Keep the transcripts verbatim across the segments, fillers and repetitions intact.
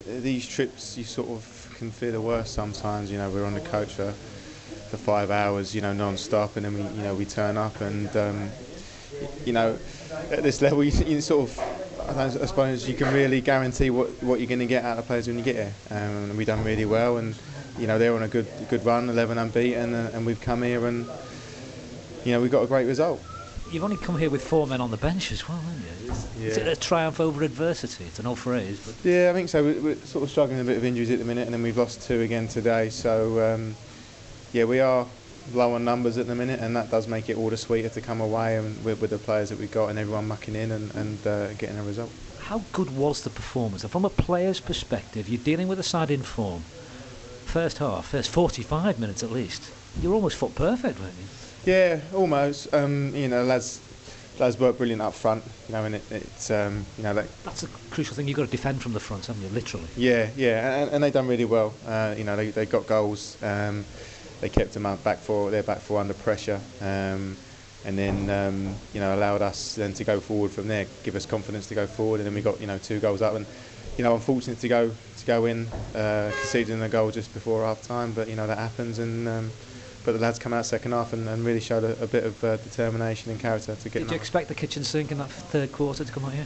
These trips, you sort of can feel the worst sometimes. You know, we're on the coach for for five hours, you know, non-stop, and then we, you know, we turn up, and um, you know, at this level, you, you sort of, I, don't, I suppose, you can really guarantee what what you're going to get out of the players when you get here. Um, and we've done really well, and you know, they're on a good good run, eleven unbeaten, and, and we've come here and you know, we've got a great result. You've only come here with four men on the bench as well, haven't you? It's, Yeah. Is it a triumph over adversity? It's an old phrase, but Yeah, I think so. We're, we're sort of struggling a bit of injuries at the minute, and then we've lost two again today. So um, yeah, we are low on numbers at the minute, and that does make it all the sweeter to come away and with, with the players that we've got and everyone mucking in and, and uh, getting a result. how good was the performance? From a player's perspective, you're dealing with a side in form. First half, first forty-five minutes at least, you're almost foot perfect, weren't you? Yeah, almost. Um, you know, lads, lads work brilliant up front. You know, and it, it's um, you know, like, That's a crucial thing. You've got to defend from the front, haven't you? Literally. yeah, yeah, and, and they've done really well. Uh, you know, they they got goals. Um, they kept them up back four. Their back four under pressure, um, and then um, you know allowed us then to go forward from there, give us confidence to go forward, and then we got you know two goals up, and you know unfortunate to go to go in, uh, conceding a goal just before half time, but you know that happens, and um, but the lads come out second half and, and really showed a, a bit of uh, determination and character to get. Did you expect the kitchen sink in that third quarter to come out here?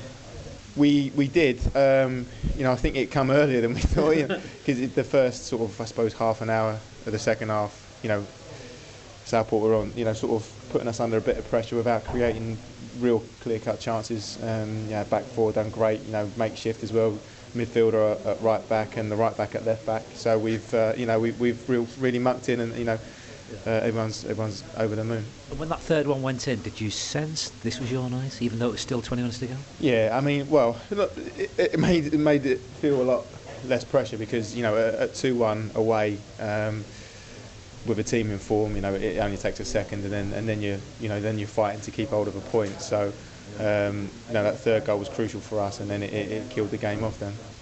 We we did. Um, you know, I think it come earlier than we thought. Because you know, the first sort of, I suppose, half an hour of the second half, you know, Southport were on, you know, sort of putting us under a bit of pressure without creating real clear-cut chances. Um, yeah, back four done great. You know, makeshift as well. Midfielder at, at right back and the right back at left back. So we've, uh, you know, we, we've real, really mucked in, and you know, uh, everyone's everyone's over the moon. And when that third one went in, did you sense this was your night, even though it was still twenty minutes to go? Yeah, I mean, well, look, it, it made it made it feel a lot less pressure because you know at two one away um, with a team in form, you know it only takes a second, and then and then you you know then you're fighting to keep hold of a point. So um, you know that third goal was crucial for us, and then it, it, it killed the game off then.